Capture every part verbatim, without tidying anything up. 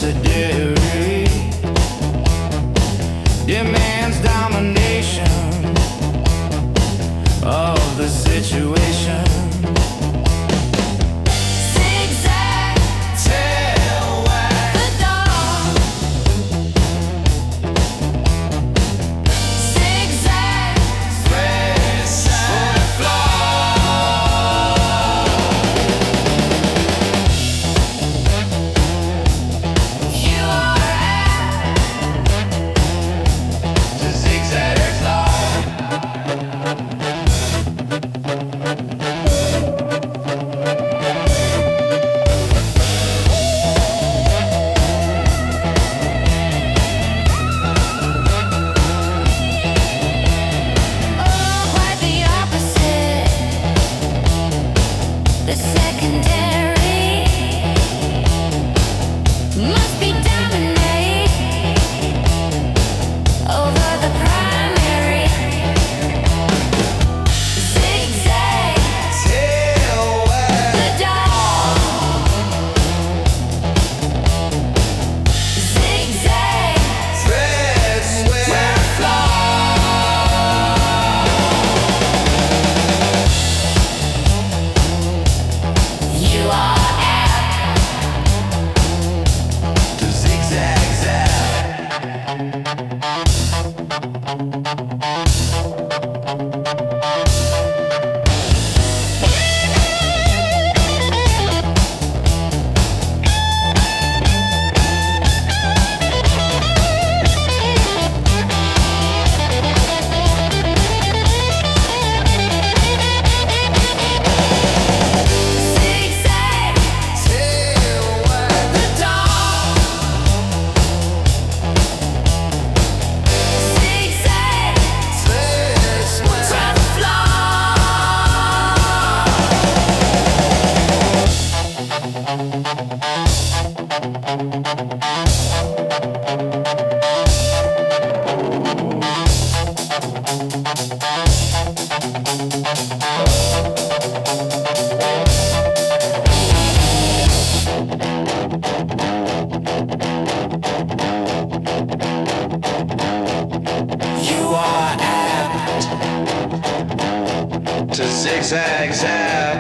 subsidiary demands domination of the situation. Zigzag, tail wag the dog. Zigzag, thread side floor. You are at the zigzag law. Oh, quite the opposite. The secondary must be dominate over the primary. Zigzag, tail wag the dog. Zigzag, thread swear flaw. You are at the zigzag zag. Zigzag, tail wag the dog. Zigzag, thread swear flaw. You are apt to zigzag zap,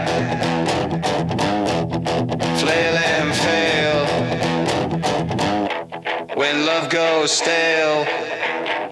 flail and fail when love goes stale.